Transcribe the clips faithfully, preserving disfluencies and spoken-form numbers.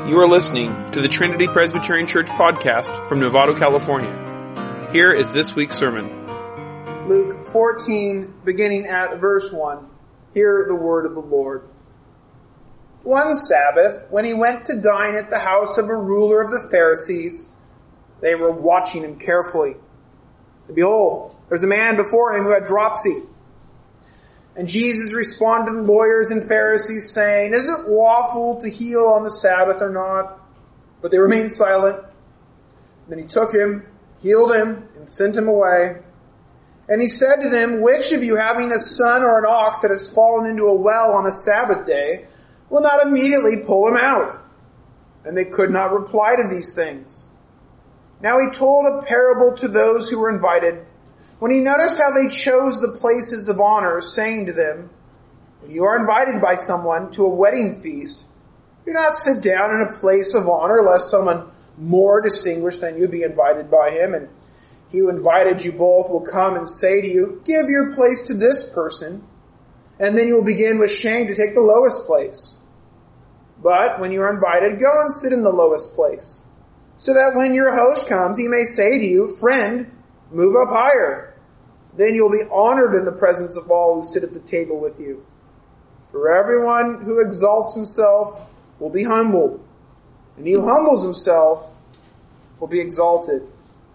You are listening to the Trinity Presbyterian Church podcast from Novato, California. Here is this week's sermon. Luke fourteen, beginning at verse one. Hear the word of the Lord. One Sabbath, when he went to dine at the house of a ruler of the Pharisees, they were watching him carefully. And behold, there was a man before him who had dropsy. And Jesus responded to lawyers and Pharisees, saying, "Is it lawful to heal on the Sabbath or not?" But they remained silent. Then he took him, healed him, and sent him away. And he said to them, "Which of you, having a son or an ox that has fallen into a well on a Sabbath day, will not immediately pull him out?" And they could not reply to these things. Now he told a parable to those who were invited, when he noticed how they chose the places of honor, saying to them, "When you are invited by someone to a wedding feast, do not sit down in a place of honor, lest someone more distinguished than you be invited by him. And he who invited you both will come and say to you, 'Give your place to this person.' And then you will begin with shame to take the lowest place. But when you are invited, go and sit in the lowest place, so that when your host comes, he may say to you, 'Friend, move up higher.' Then you'll be honored in the presence of all who sit at the table with you. For everyone who exalts himself will be humbled, and he who humbles himself will be exalted."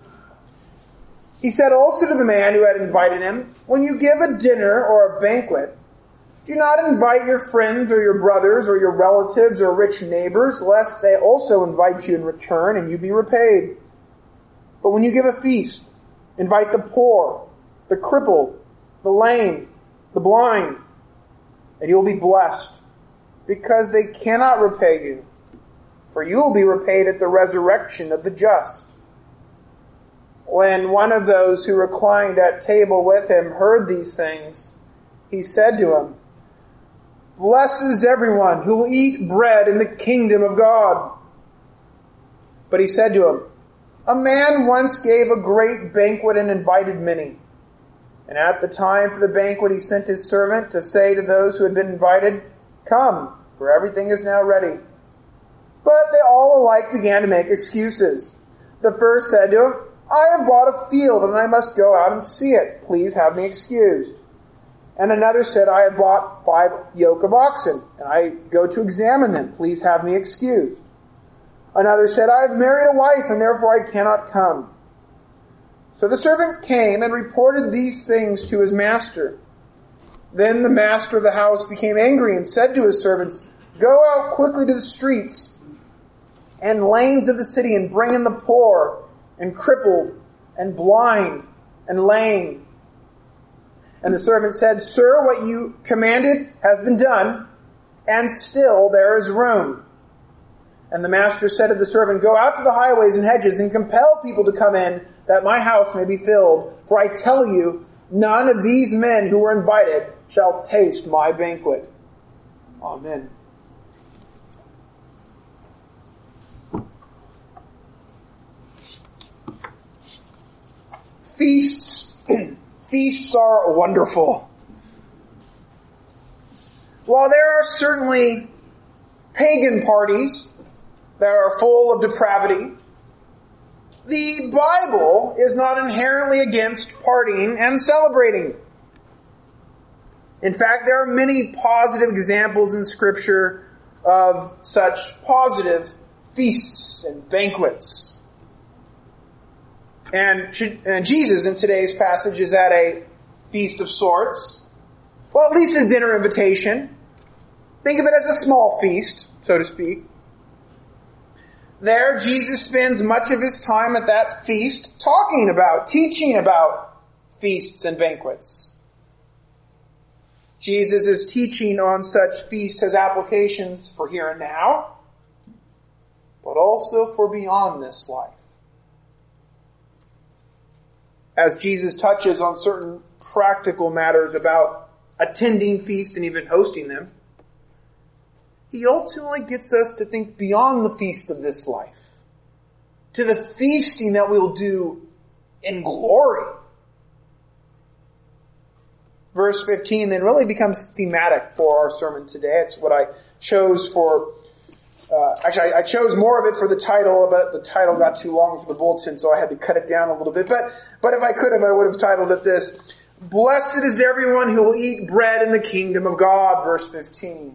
He said also to the man who had invited him, "When you give a dinner or a banquet, do not invite your friends or your brothers or your relatives or rich neighbors, lest they also invite you in return and you be repaid. But when you give a feast, invite the poor, the crippled, the lame, the blind, and you will be blessed, because they cannot repay you, for you will be repaid at the resurrection of the just." When one of those who reclined at table with him heard these things, he said to him, "Blessed is everyone who will eat bread in the kingdom of God." But he said to him, "A man once gave a great banquet and invited many. And at the time for the banquet he sent his servant to say to those who had been invited, 'Come, for everything is now ready.' But they all alike began to make excuses. The first said to him, 'I have bought a field and I must go out and see it. Please have me excused.' And another said, 'I have bought five yoke of oxen and I go to examine them. Please have me excused.' Another said, 'I have married a wife and therefore I cannot come.' So the servant came and reported these things to his master. Then the master of the house became angry and said to his servants, 'Go out quickly to the streets and lanes of the city and bring in the poor and crippled and blind and lame.' And the servant said, 'Sir, what you commanded has been done, and still there is room.' And the master said to the servant, 'Go out to the highways and hedges and compel people to come in, that my house may be filled. For I tell you, none of these men who were invited shall taste my banquet.'" Amen. Feasts. Feasts are wonderful. While there are certainly pagan parties that are full of depravity, the Bible is not inherently against partying and celebrating. In fact, there are many positive examples in Scripture of such positive feasts and banquets. And, and Jesus in today's passage is at a feast of sorts. Well, at least a dinner invitation. Think of it as a small feast, so to speak. There, Jesus spends much of his time at that feast talking about, teaching about feasts and banquets. Jesus' teaching on such feast has applications for here and now, but also for beyond this life. As Jesus touches on certain practical matters about attending feasts and even hosting them, he ultimately gets us to think beyond the feast of this life, to the feasting that we will do in glory. Verse fifteen then really becomes thematic for our sermon today. It's what I chose for Uh, actually, I, I chose more of it for the title, but the title got too long for the bulletin, so I had to cut it down a little bit. But, but if I could have, I would have titled it this: Blessed is everyone who will eat bread in the kingdom of God, verse fifteen.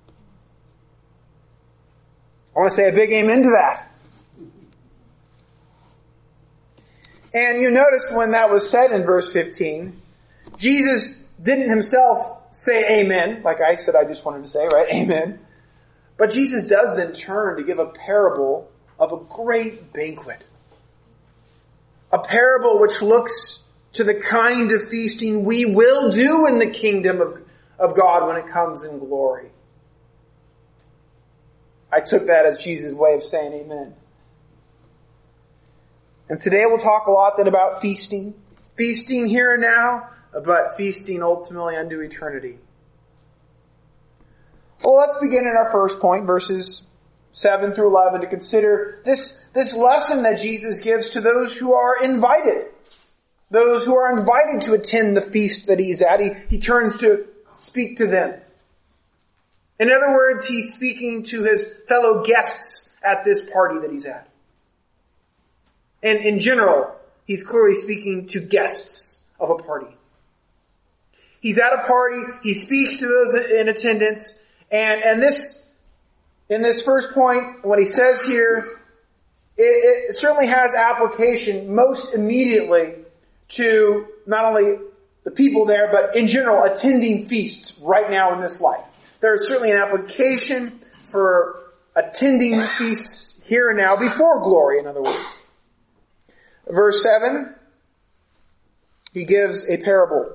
I want to say a big amen to that. And you notice when that was said in verse fifteen, Jesus didn't himself say amen, like I said I just wanted to say, right? Amen. But Jesus does then turn to give a parable of a great banquet. A parable which looks to the kind of feasting we will do in the kingdom of, of God when it comes in glory. I took that as Jesus' way of saying amen. And today we'll talk a lot then about feasting. Feasting here and now, but feasting ultimately unto eternity. Well, let's begin in our first point, verses seven through eleven, to consider this, this lesson that Jesus gives to those who are invited. Those who are invited to attend the feast that he's at. He, he turns to speak to them. In other words, he's speaking to his fellow guests at this party that he's at. And in general, he's clearly speaking to guests of a party. He's at a party, he speaks to those in attendance, and, and this, in this first point, what he says here, it, it certainly has application most immediately to not only the people there, but in general, attending feasts right now in this life. There is certainly an application for attending feasts here and now, before glory, in other words. Verse seven, he gives a parable.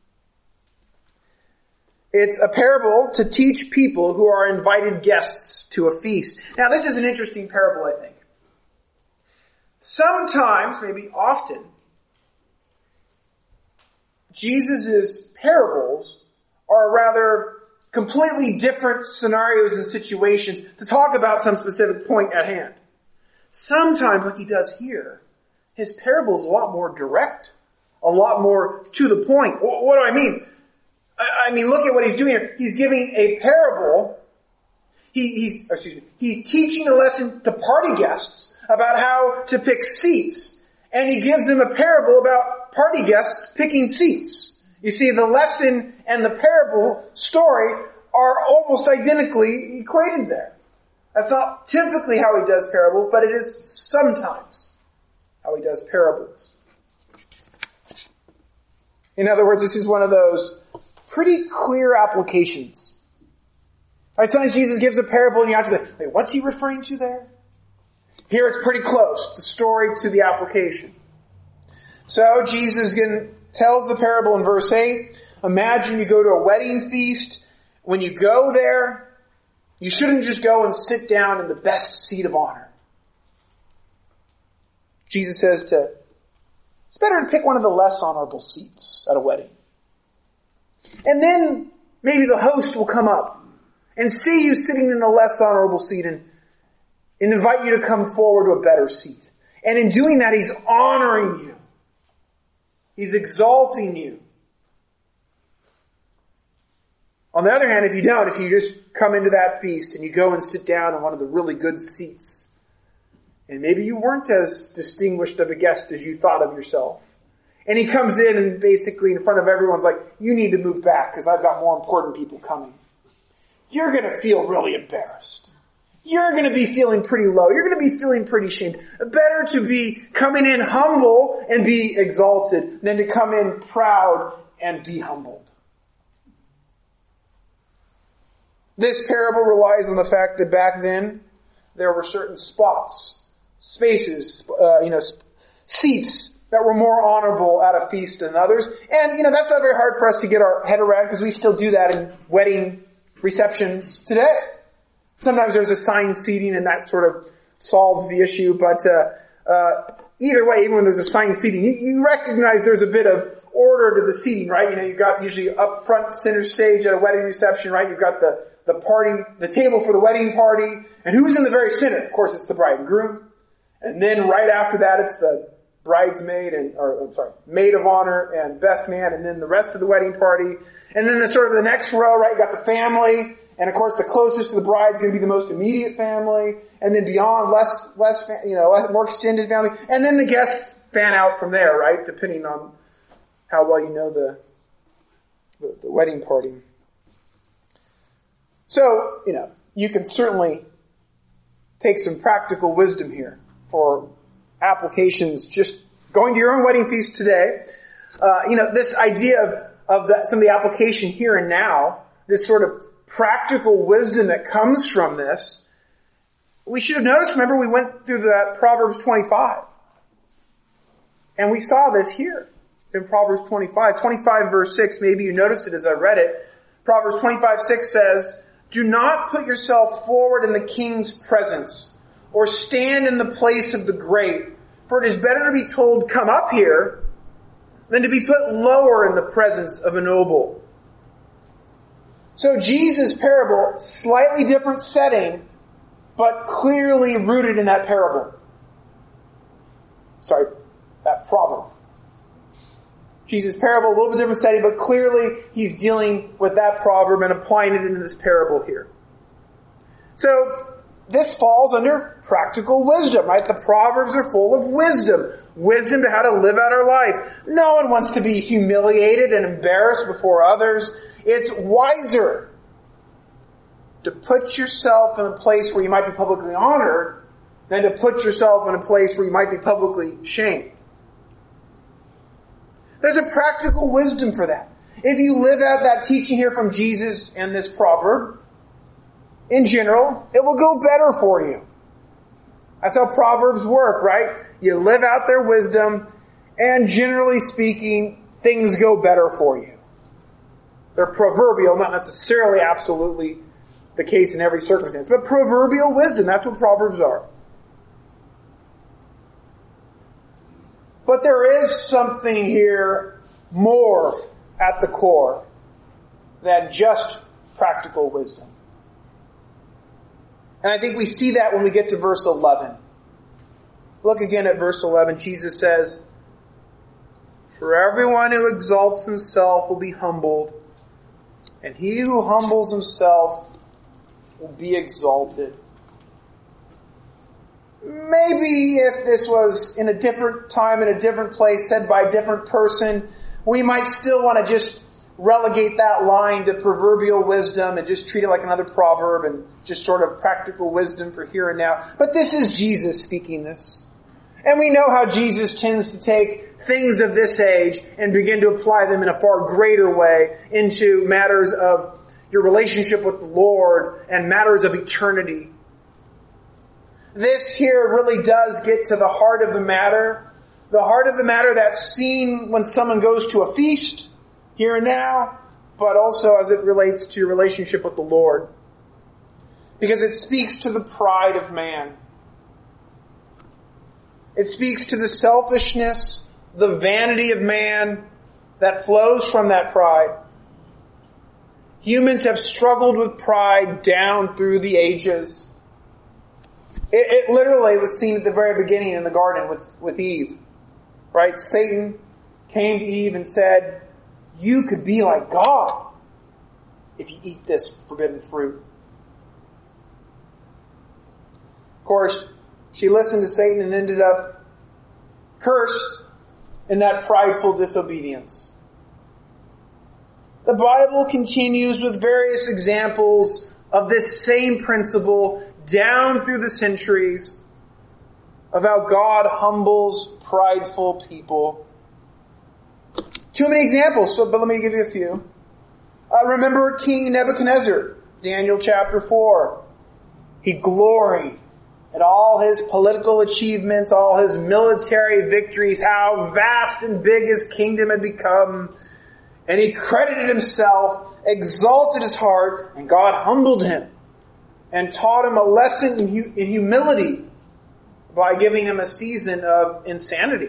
It's a parable to teach people who are invited guests to a feast. Now, this is an interesting parable, I think. Sometimes, maybe often, Jesus' parables are rather completely different scenarios and situations to talk about some specific point at hand. Sometimes, like he does here, his parable is a lot more direct, a lot more to the point. What do I mean? I mean, look at what he's doing here. He's giving a parable. He, he's, excuse me, he's teaching a lesson to party guests about how to pick seats. And he gives them a parable about party guests picking seats. You see, the lesson and the parable story are almost identically equated there. That's not typically how he does parables, but it is sometimes how he does parables. In other words, this is one of those pretty clear applications. Right, sometimes Jesus gives a parable and you have to be, wait, what's he referring to there? Here it's pretty close, the story to the application. So Jesus again tells the parable in verse eight. Imagine you go to a wedding feast. When you go there, you shouldn't just go and sit down in the best seat of honor. Jesus says to, it's better to pick one of the less honorable seats at a wedding. And then maybe the host will come up and see you sitting in a less honorable seat and, and invite you to come forward to a better seat. And in doing that, he's honoring you. He's exalting you. On the other hand, if you don't, if you just come into that feast and you go and sit down in one of the really good seats, and maybe you weren't as distinguished of a guest as you thought of yourself, and he comes in and basically in front of everyone's like, you need to move back because I've got more important people coming. You're going to feel really embarrassed. You're going to be feeling pretty low. You're going to be feeling pretty ashamed. Better to be coming in humble and be exalted than to come in proud and be humbled. This parable relies on the fact that back then there were certain spots, spaces, uh, you know, seats that were more honorable at a feast than others. And, you know, that's not very hard for us to get our head around because we still do that in wedding receptions today. Sometimes there's assigned seating and that sort of solves the issue. But uh, uh either way, even when there's assigned seating, you, you recognize there's a bit of order to the seating, right? You know, you've got usually up front center stage at a wedding reception, right? You've got the, the party, the table for the wedding party. And who's in the very center? Of course, it's the bride and groom. And then right after that, it's the bridesmaid and, or I'm sorry, maid of honor and best man, and then the rest of the wedding party. And then the sort of the next row, right, you got the family, And of course, the closest to the bride is going to be the most immediate family. And then beyond, less, less, you know, less, more extended family. And then the guests fan out from there, right? Depending on how well you know the, the, the wedding party. So, you know, you can certainly take some practical wisdom here for applications just going to your own wedding feast today. Uh, you know, this idea of, of the, some of the application here and now, this sort of practical wisdom that comes from this, we should have noticed, remember we went through that Proverbs twenty-five. And we saw this here in Proverbs twenty-five. twenty-five verse six, maybe you noticed it as I read it. Proverbs twenty-five six says, "Do not put yourself forward in the king's presence, or stand in the place of the great, for it is better to be told, 'Come up here,' than to be put lower in the presence of a noble." So Jesus' parable, slightly different setting, but clearly rooted in that parable. Sorry, that proverb. Jesus' parable, a little bit different setting, but clearly he's dealing with that proverb and applying it into this parable here. So, this falls under practical wisdom, right? The Proverbs are full of wisdom. Wisdom to how to live out our life. No one wants to be humiliated and embarrassed before others. It's wiser to put yourself in a place where you might be publicly honored than to put yourself in a place where you might be publicly shamed. There's a practical wisdom for that. If you live out that teaching here from Jesus and this proverb, in general, it will go better for you. That's how Proverbs work, right? You live out their wisdom, and generally speaking, things go better for you. They're proverbial, not necessarily absolutely the case in every circumstance, but proverbial wisdom, that's what Proverbs are. But there is something here more at the core than just practical wisdom. And I think we see that when we get to verse eleven. Look again at verse eleven. Jesus says, "For everyone who exalts himself will be humbled, and he who humbles himself will be exalted." Maybe if this was in a different time, in a different place, said by a different person, we might still want to just relegate that line to proverbial wisdom and just treat it like another proverb and just sort of practical wisdom for here and now. But this is Jesus speaking this. And we know how Jesus tends to take things of this age and begin to apply them in a far greater way into matters of your relationship with the Lord and matters of eternity. This here really does get to the heart of the matter. The heart of the matter that's seen when someone goes to a feast, here and now, but also as it relates to your relationship with the Lord. Because it speaks to the pride of man. It speaks to the selfishness, the vanity of man that flows from that pride. Humans have struggled with pride down through the ages. It, it literally was seen at the very beginning in the garden with, with Eve. Right? Satan came to Eve and said, "You could be like God if you eat this forbidden fruit." Of course, she listened to Satan and ended up cursed in that prideful disobedience. The Bible continues with various examples of this same principle down through the centuries of how God humbles prideful people. Too many examples, so, but let me give you a few. Uh, remember King Nebuchadnezzar, Daniel chapter four. He gloried at all his political achievements, all his military victories, how vast and big his kingdom had become. And he credited himself, exalted his heart, and God humbled him and taught him a lesson in, hu- in humility by giving him a season of insanity.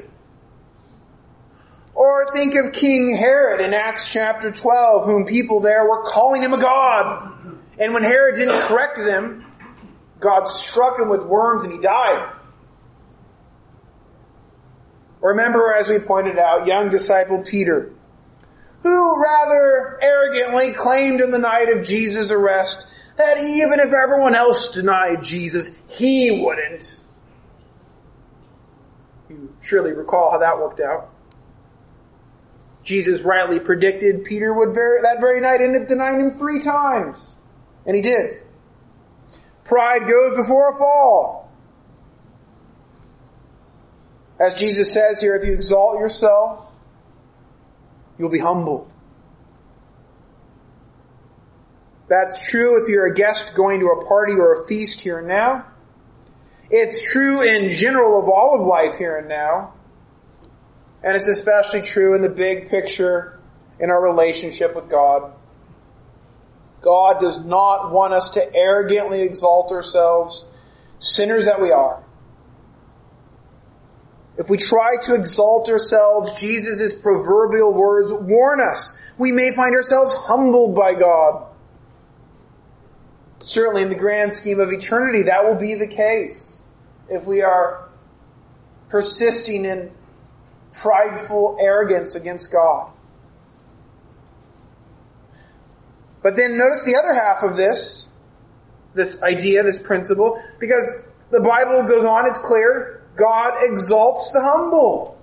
Or think of King Herod in Acts chapter twelve, whom people there were calling him a god. And when Herod didn't correct them, God struck him with worms and he died. Or remember, as we pointed out, young disciple Peter, who rather arrogantly claimed in the night of Jesus' arrest that even if everyone else denied Jesus, he wouldn't. You surely recall how that worked out. Jesus rightly predicted Peter would very, that very night end up denying him three times. And he did. Pride goes before a fall. As Jesus says here, if you exalt yourself, you'll be humbled. That's true if you're a guest going to a party or a feast here and now. It's true in general of all of life here and now. And it's especially true in the big picture in our relationship with God. God does not want us to arrogantly exalt ourselves, sinners that we are. If we try to exalt ourselves, Jesus' proverbial words warn us. We may find ourselves humbled by God. Certainly in the grand scheme of eternity, that will be the case. If we are persisting in prideful arrogance against God. But then notice the other half of this, this idea, this principle, because the Bible goes on, it's clear, God exalts the humble.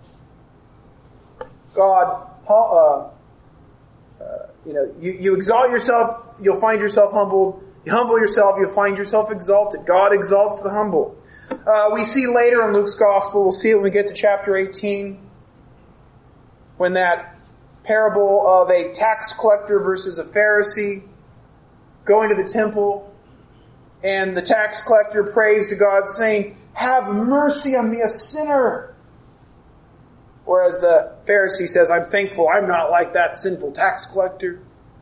God, uh, uh, you know, you, you exalt yourself, you'll find yourself humbled. You humble yourself, you'll find yourself exalted. God exalts the humble. Uh, we see later in Luke's Gospel, we'll see it when we get to chapter eighteen, when that parable of a tax collector versus a Pharisee going to the temple, and the tax collector prays to God saying, "Have mercy on me, a sinner." Whereas the Pharisee says, "I'm thankful I'm not like that sinful tax collector."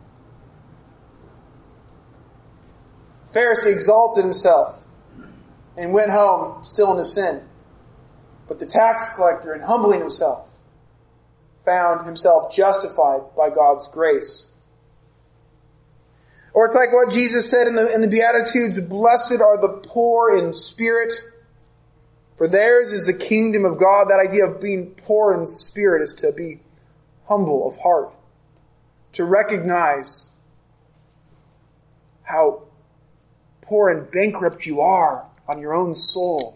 Pharisee exalted himself and went home still in his sin. But the tax collector, in humbling himself, found himself justified by God's grace. Or it's like what Jesus said in the, in the Beatitudes, "Blessed are the poor in spirit, for theirs is the kingdom of God." That idea of being poor in spirit is to be humble of heart, to recognize how poor and bankrupt you are on your own soul.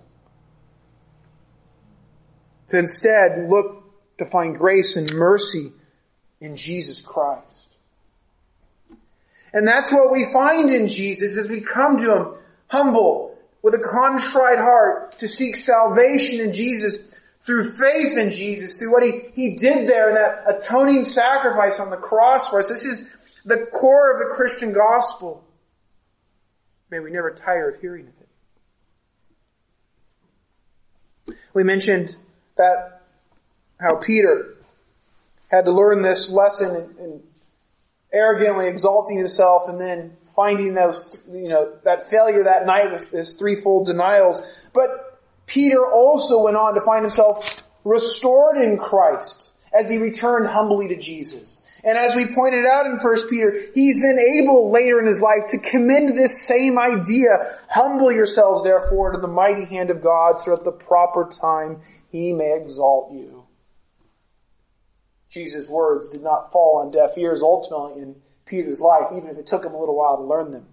To instead look to find grace and mercy in Jesus Christ. And that's what we find in Jesus as we come to Him humble, with a contrite heart, to seek salvation in Jesus through faith in Jesus, through what He, He did there in that atoning sacrifice on the cross for us. This is the core of the Christian gospel. May we never tire of hearing of it. We mentioned that how Peter had to learn this lesson in, in arrogantly exalting himself and then finding those, you know, that failure that night with his threefold denials. But Peter also went on to find himself restored in Christ as he returned humbly to Jesus. And as we pointed out in First Peter, he's then able later in his life to commend this same idea. Humble yourselves therefore to the mighty hand of God, so at the proper time He may exalt you. Jesus' words did not fall on deaf ears ultimately in Peter's life, even if it took him a little while to learn them.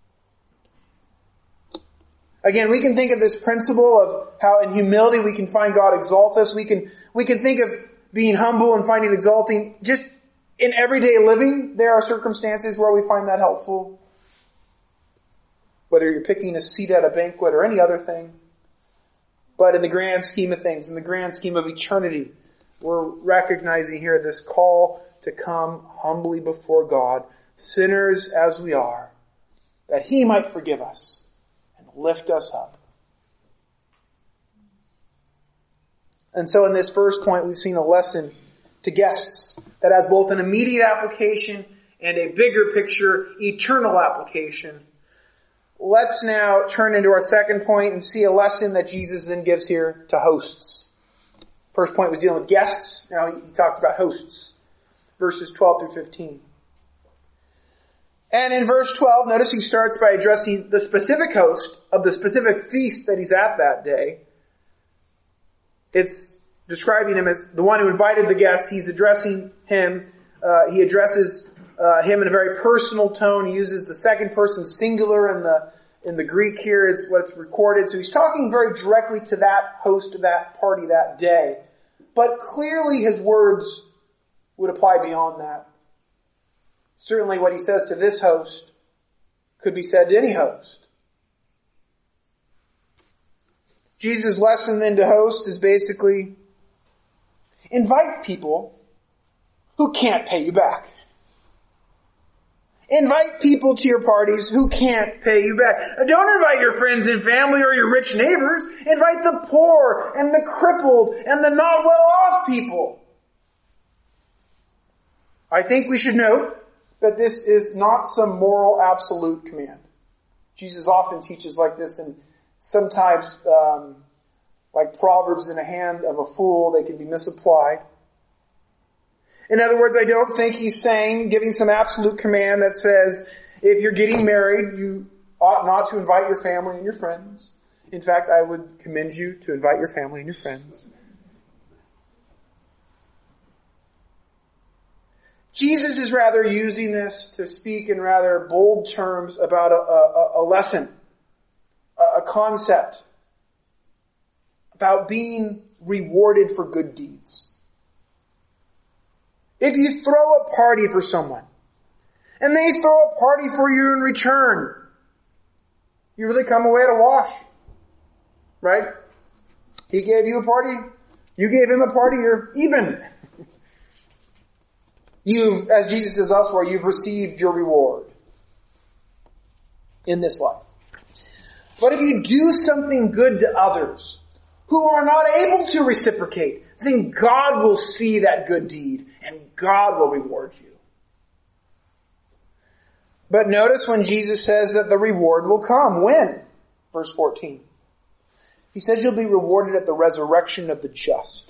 Again, we can think of this principle of how in humility we can find God exalts us. We can, we can think of being humble and finding exalting just in everyday living. There are circumstances where we find that helpful. Whether you're picking a seat at a banquet or any other thing. But in the grand scheme of things, in the grand scheme of eternity, we're recognizing here this call to come humbly before God, sinners as we are, that He might forgive us and lift us up. And so in this first point, we've seen a lesson to guests that has both an immediate application and a bigger picture, eternal application. Let's now turn into our second point and see a lesson that Jesus then gives here to hosts. First point was dealing with guests. Now he talks about hosts. Verses twelve through fifteen. And in verse twelve, notice he starts by addressing the specific host of the specific feast that he's at that day. It's describing him as the one who invited the guests. He's addressing him uh, he addresses uh, him in a very personal tone. He uses the second person singular in the in the Greek here is what's recorded. So he's talking very directly to that host of that party that day. But clearly his words would apply beyond that. Certainly what he says to this host could be said to any host. Jesus' lesson then to hosts is basically invite people who can't pay you back. Invite people to your parties who can't pay you back. Don't invite your friends and family or your rich neighbors. Invite the poor and the crippled and the not well off people. I think we should note that this is not some moral absolute command. Jesus often teaches like this, and sometimes, um, like proverbs in a hand of a fool, they can be misapplied. In other words, I don't think he's saying, giving some absolute command that says, if you're getting married, you ought not to invite your family and your friends. In fact, I would commend you to invite your family and your friends. Jesus is rather using this to speak in rather bold terms about a, a, a lesson, a, a concept, about being rewarded for good deeds. If you throw a party for someone, and they throw a party for you in return, you really come away at a wash. Right? He gave you a party, you gave him a party, you're even. You've, as Jesus says elsewhere, you've received your reward in this life. But if you do something good to others who are not able to reciprocate, then God will see that good deed and God will reward you. But notice when Jesus says that the reward will come. When? Verse fourteen. He says you'll be rewarded at the resurrection of the just.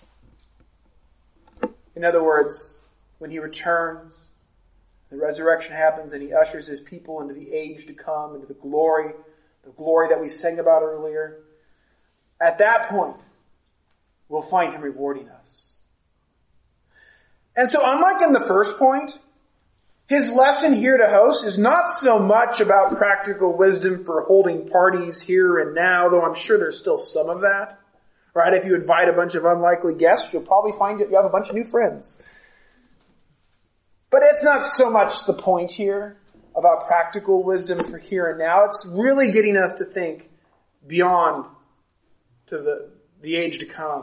In other words, when he returns, the resurrection happens and he ushers his people into the age to come, into the glory, the glory that we sang about earlier. At that point, we'll find him rewarding us. And so unlike in the first point, his lesson here to hosts is not so much about practical wisdom for holding parties here and now, though I'm sure there's still some of that. Right? If you invite a bunch of unlikely guests, you'll probably find that you have a bunch of new friends. But it's not so much the point here about practical wisdom for here and now. It's really getting us to think beyond to the, the age to come.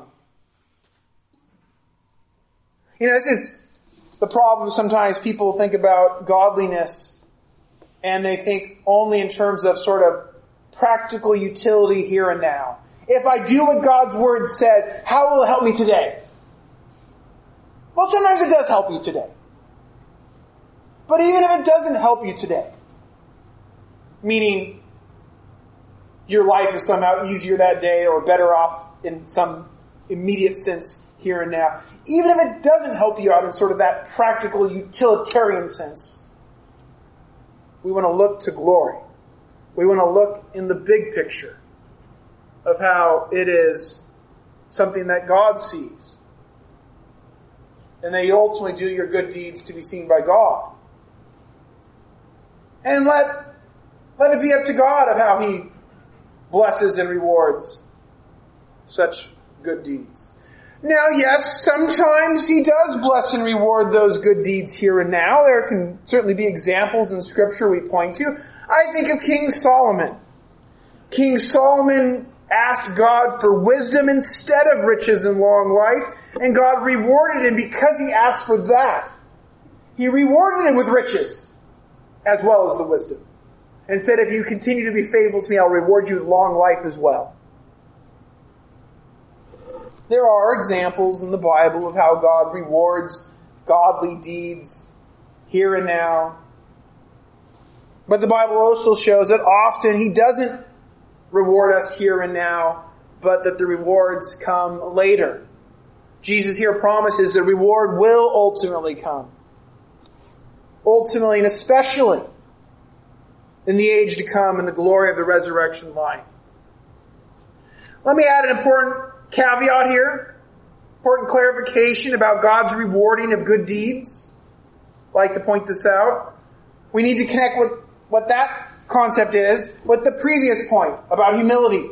You know, this is the problem. Sometimes people think about godliness and they think only in terms of sort of practical utility here and now. If I do what God's word says, how will it help me today? Well, sometimes it does help you today. But even if it doesn't help you today, meaning your life is somehow easier that day or better off in some immediate sense here and now, even if it doesn't help you out in sort of that practical utilitarian sense, we want to look to glory. We want to look in the big picture of how it is something that God sees. And that you ultimately do your good deeds to be seen by God. And let, let it be up to God of how he blesses and rewards such good deeds. Now, yes, sometimes he does bless and reward those good deeds here and now. There can certainly be examples in Scripture we point to. I think of King Solomon. King Solomon asked God for wisdom instead of riches and long life, and God rewarded him because he asked for that. He rewarded him with riches as well as the wisdom. And said, if you continue to be faithful to me, I'll reward you with long life as well. There are examples in the Bible of how God rewards godly deeds here and now. But the Bible also shows that often he doesn't reward us here and now, but that the rewards come later. Jesus here promises the reward will ultimately come. Ultimately and especially in the age to come in the glory of the resurrection life. Let me add an important caveat here. Important clarification about God's rewarding of good deeds. I'd like to point this out. We need to connect with what that concept is with the previous point about humility.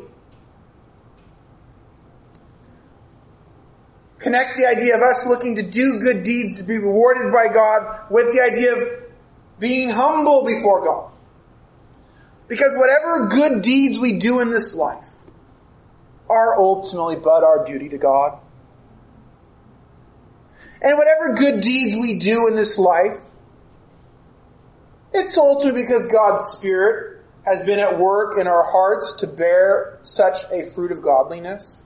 Connect the idea of us looking to do good deeds to be rewarded by God with the idea of being humble before God. Because whatever good deeds we do in this life are ultimately but our duty to God. And whatever good deeds we do in this life, it's ultimately because God's Spirit has been at work in our hearts to bear such a fruit of godliness.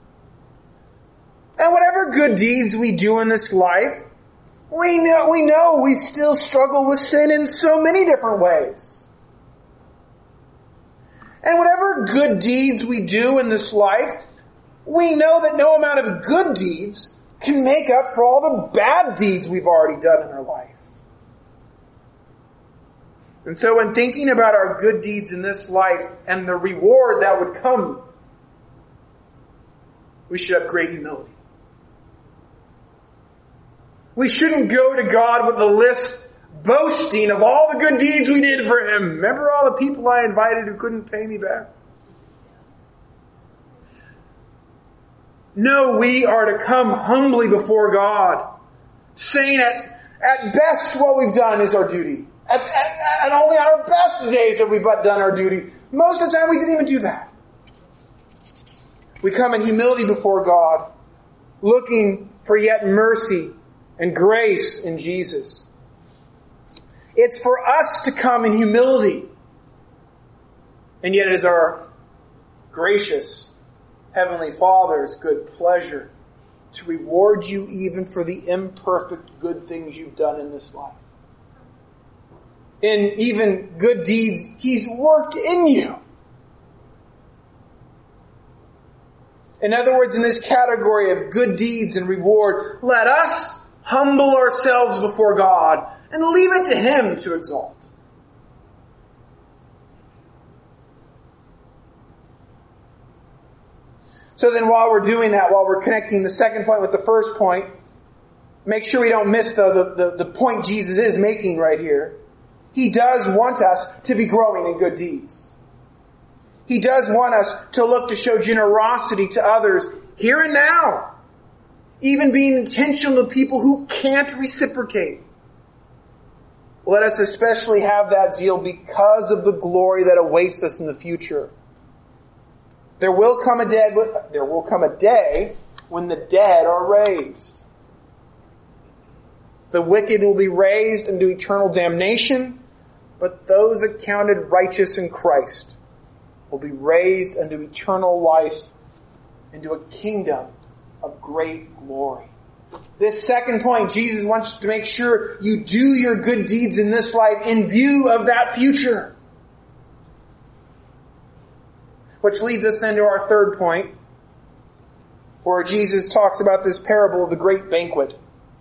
And whatever good deeds we do in this life, we know, we know we still struggle with sin in so many different ways. And whatever good deeds we do in this life, we know that no amount of good deeds can make up for all the bad deeds we've already done in our life. And so when thinking about our good deeds in this life and the reward that would come, we should have great humility. We shouldn't go to God with a list boasting of all the good deeds we did for Him. Remember all the people I invited who couldn't pay me back? No, we are to come humbly before God, saying at, at best what we've done is our duty. At, at, at only our best days have we but done our duty. Most of the time we didn't even do that. We come in humility before God, looking for yet mercy and grace in Jesus. It's for us to come in humility. And yet it is our gracious Heavenly Father's good pleasure to reward you even for the imperfect good things you've done in this life. In even good deeds He's worked in you. In other words, in this category of good deeds and reward, let us humble ourselves before God and leave it to Him to exalt. So then while we're doing that, while we're connecting the second point with the first point, make sure we don't miss the, the, the, the point Jesus is making right here. He does want us to be growing in good deeds. He does want us to look to show generosity to others here and now. Even being intentional to people who can't reciprocate. Let us especially have that zeal because of the glory that awaits us in the future. There will come a day, there will come a day when the dead are raised. The wicked will be raised into eternal damnation, but those accounted righteous in Christ will be raised into eternal life, into a kingdom of great glory. This second point, Jesus wants to make sure you do your good deeds in this life in view of that future. Which leads us then to our third point, where Jesus talks about this parable of the great banquet.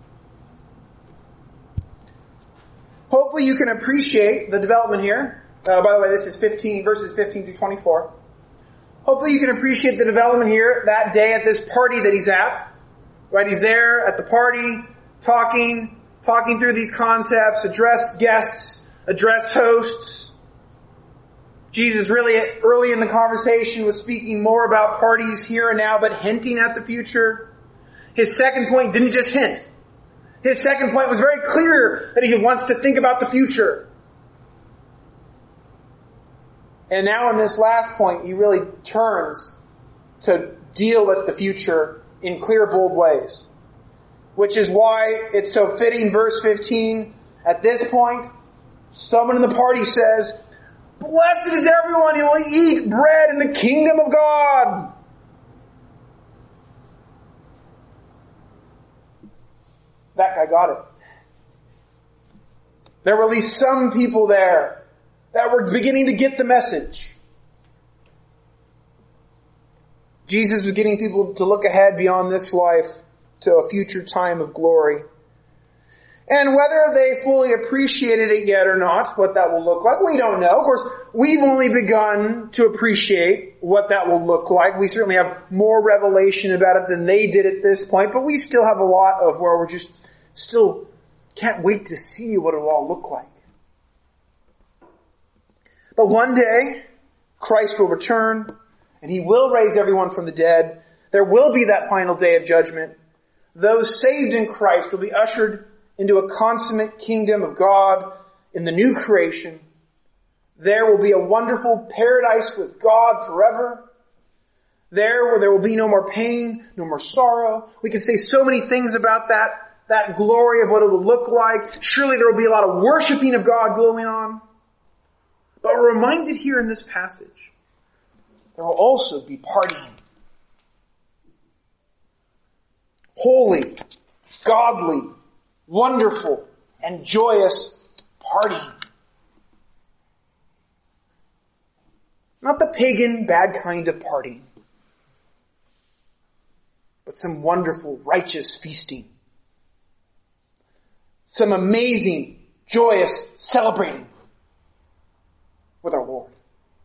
Hopefully you can appreciate the development here. Uh, by the way, this is fifteen, verses fifteen through twenty-four. Hopefully you can appreciate the development here that day at this party that he's at. Right, he's there at the party, talking, talking through these concepts, addressed guests, addressed hosts. Jesus really early in the conversation was speaking more about parties here and now, but hinting at the future. His second point didn't just hint. His second point was very clear that he wants to think about the future. And now in this last point, he really turns to deal with the future in clear, bold ways. Which is why it's so fitting, verse fifteen, at this point, someone in the party says, "Blessed is everyone who will eat bread in the kingdom of God." That guy got it. There were at least some people there that were beginning to get the message. Jesus was getting people to look ahead beyond this life to a future time of glory. And whether they fully appreciated it yet or not, what that will look like, we don't know. Of course, we've only begun to appreciate what that will look like. We certainly have more revelation about it than they did at this point, but we still have a lot of where we're just still can't wait to see what it will all look like. But one day, Christ will return, and He will raise everyone from the dead. There will be that final day of judgment. Those saved in Christ will be ushered into a consummate kingdom of God in the new creation. There will be a wonderful paradise with God forever. There where there will be no more pain, no more sorrow. We can say so many things about that, that glory of what it will look like. Surely there will be a lot of worshiping of God going on. But we're reminded here in this passage, there will also be partying. Holy, godly, wonderful, and joyous partying. Not the pagan, bad kind of partying, but some wonderful, righteous feasting. Some amazing, joyous celebrating with our Lord.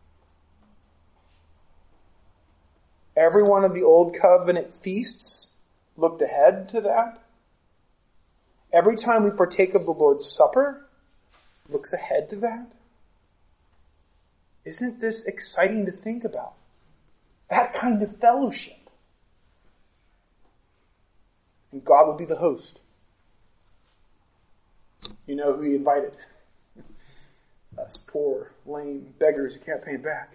Every one of the Old Covenant feasts looked ahead to that. Every time we partake of the Lord's Supper, looks ahead to that. Isn't this exciting to think about? That kind of fellowship. And God will be the host. You know who He invited? Us poor, lame beggars who can't pay Him back.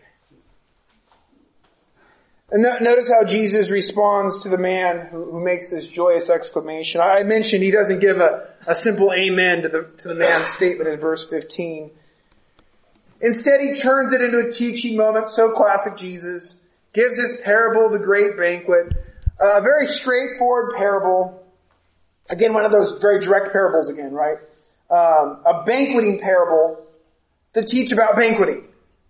And no, notice how Jesus responds to the man who, who makes this joyous exclamation. I mentioned He doesn't give a, a simple amen to the, to the man's statement in verse fifteen. Instead, He turns it into a teaching moment, so classic Jesus. Gives His parable, the great banquet. A very straightforward parable. Again, one of those very direct parables again, right? Um, a banqueting parable to teach about banqueting.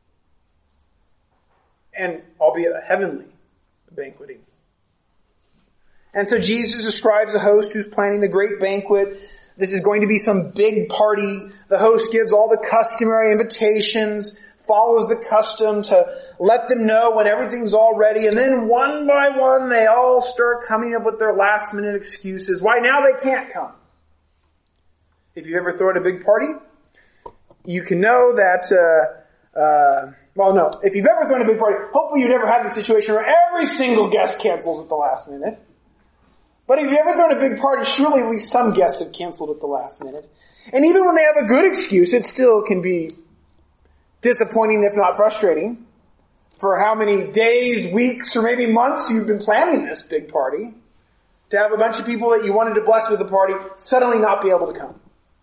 And albeit a heavenly banqueting. And so Jesus describes a host who's planning a great banquet. This is going to be some big party. The host gives all the customary invitations, follows the custom to let them know when everything's all ready. And then one by one, they all start coming up with their last minute excuses why now they can't come. If you've ever thrown a big party, you can know that, uh, uh, well, no. If you've ever thrown a big party, hopefully you've never had the situation where every single guest cancels at the last minute. But if you've ever thrown a big party, surely at least some guests have canceled at the last minute. And even when they have a good excuse, it still can be disappointing, if not frustrating, for how many days, weeks, or maybe months you've been planning this big party, to have a bunch of people that you wanted to bless with the party suddenly not be able to come.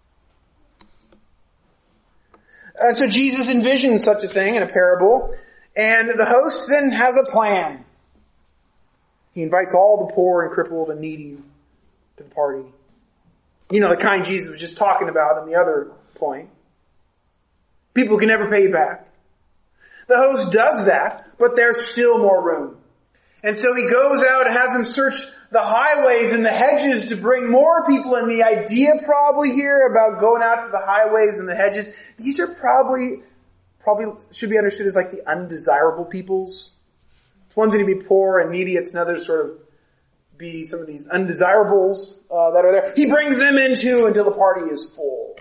And so Jesus envisions such a thing in a parable, and the host then has a plan. He invites all the poor and crippled and needy to the party. You know, the kind Jesus was just talking about in the other point. People can never pay you back. The host does that, but there's still more room. And so he goes out and has them search the highways and the hedges to bring more people in. The idea probably here about going out to the highways and the hedges, these are probably, probably should be understood as like the undesirable peoples. It's one thing to be poor and needy. It's another sort of be some of these undesirables uh, that are there. He brings them in too until the party is full.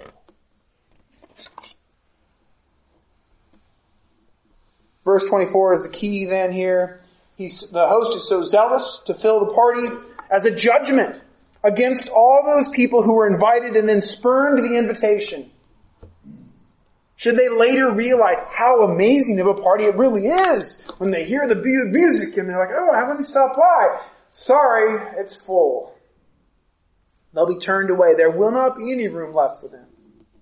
Verse twenty-four is the key then here. He's, the host is so zealous to fill the party as a judgment against all those people who were invited and then spurned the invitation. Should they later realize how amazing of a party it really is when they hear the music and they're like, oh, let me stop by. Sorry, it's full. They'll be turned away. There will not be any room left for them.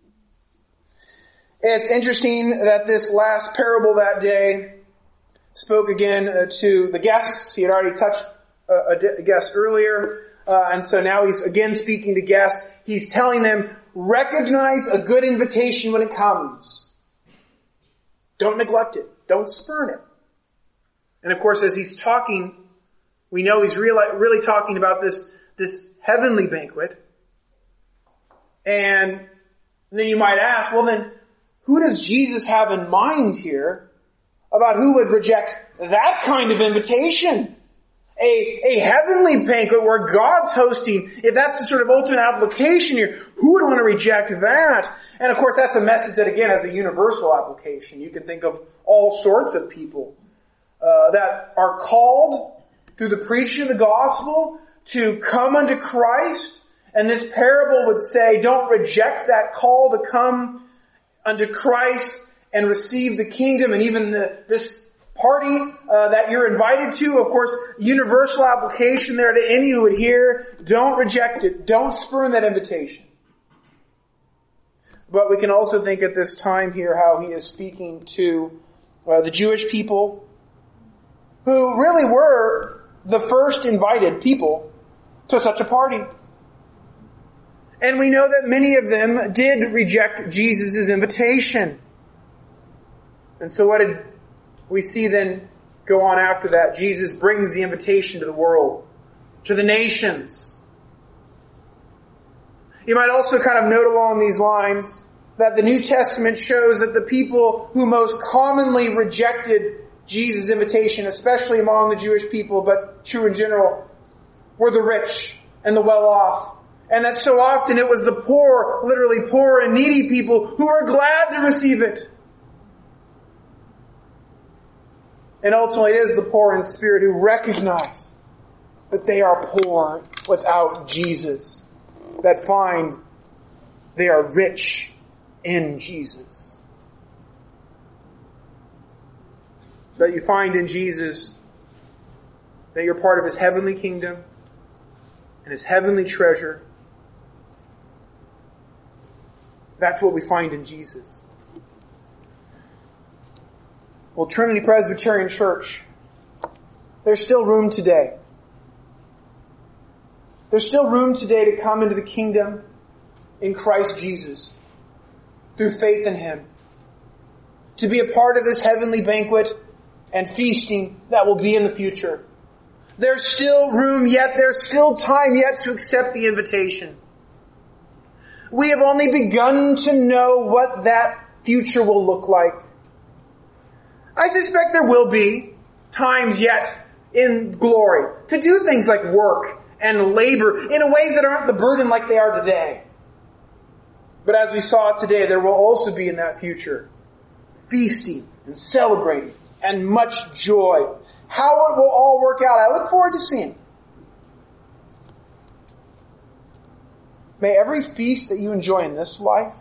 It's interesting that this last parable that day spoke again uh, to the guests. He had already touched uh, a, a guest earlier. Uh, and so now he's again speaking to guests. He's telling them, recognize a good invitation when it comes. Don't neglect it. Don't spurn it. And of course, as he's talking, we know he's really, really talking about this, this heavenly banquet. And then you might ask, well then, who does Jesus have in mind here about who would reject that kind of invitation? A, a heavenly banquet where God's hosting, if that's the sort of ultimate application here, who would want to reject that? And of course that's a message that again has a universal application. You can think of all sorts of people uh, that are called through the preaching of the gospel to come unto Christ. And this parable would say, don't reject that call to come unto Christ and receive the kingdom and even the, this party uh, that you're invited to. Of course, universal application there to any who would hear. Don't reject it. Don't spurn that invitation. But we can also think at this time here how he is speaking to uh, the Jewish people who really were the first invited people to such a party. And we know that many of them did reject Jesus' invitation. And so what did we see then go on after that? Jesus brings the invitation to the world, to the nations. You might also kind of note along these lines that the New Testament shows that the people who most commonly rejected Jesus' invitation, especially among the Jewish people, but true in general, were the rich and the well-off. And that so often it was the poor, literally poor and needy people who were glad to receive it. And ultimately it is the poor in spirit who recognize that they are poor without Jesus, that find they are rich in Jesus. That you find in Jesus that you're part of His heavenly kingdom and His heavenly treasure. That's what we find in Jesus. Well, Trinity Presbyterian Church, there's still room today. There's still room today to come into the kingdom in Christ Jesus through faith in Him. To be a part of this heavenly banquet and feasting that will be in the future. There's still room yet, there's still time yet to accept the invitation. We have only begun to know what that future will look like. I suspect there will be times yet in glory to do things like work and labor in ways that aren't the burden like they are today. But as we saw today, there will also be in that future feasting and celebrating and much joy. How it will all work out, I look forward to seeing. May every feast that you enjoy in this life,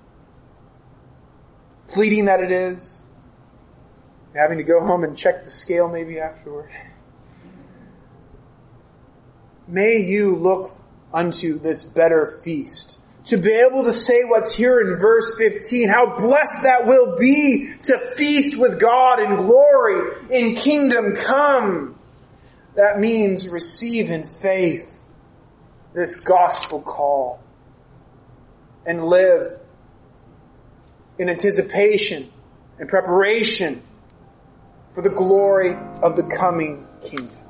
fleeting that it is, having to go home and check the scale maybe afterward, may you look unto this better feast. To be able to say what's here in verse fifteen, how blessed that will be to feast with God in glory, in kingdom come. That means receive in faith this gospel call and live in anticipation and preparation for the glory of the coming kingdom.